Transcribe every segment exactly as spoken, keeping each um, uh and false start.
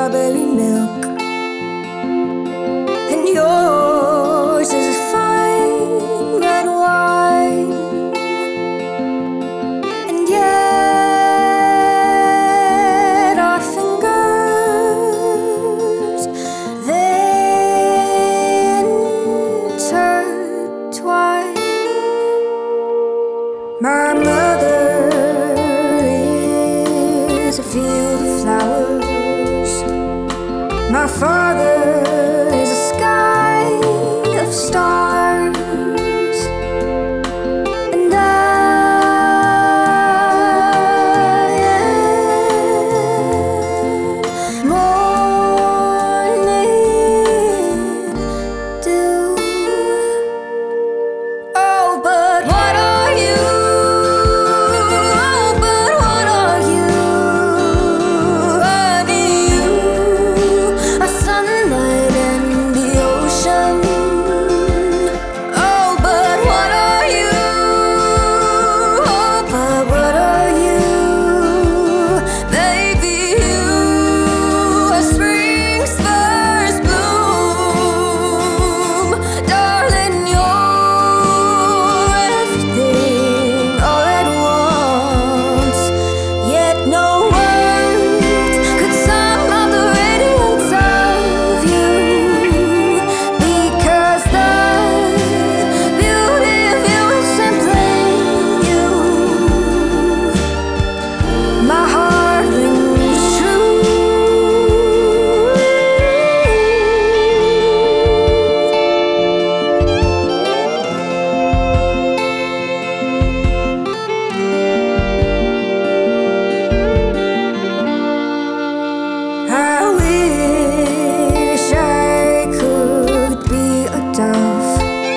strawberry milk, and yours is a fine red wine. And yet our fingers, they intertwine. My mother is a field of flowers. My father is a sky of stars. And I am morning dew. Oh, but what are you? Oh, but what are you? Honey, you are sunlight and the ocean. Oh, but what are you? Oh, but what are you? Baby, you are spring's first bloom. Darling, you're everything all at once. Yet no words could sum up the radiance of you, because the beauty of you is simply you. My heart rings true. I wish I could be a dove.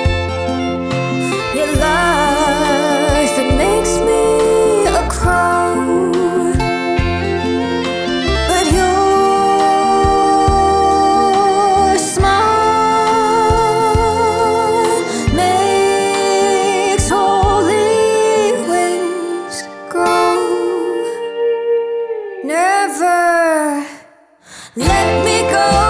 Your life, it makes me a crow. But your smile makes holy wings grow. Never let me go.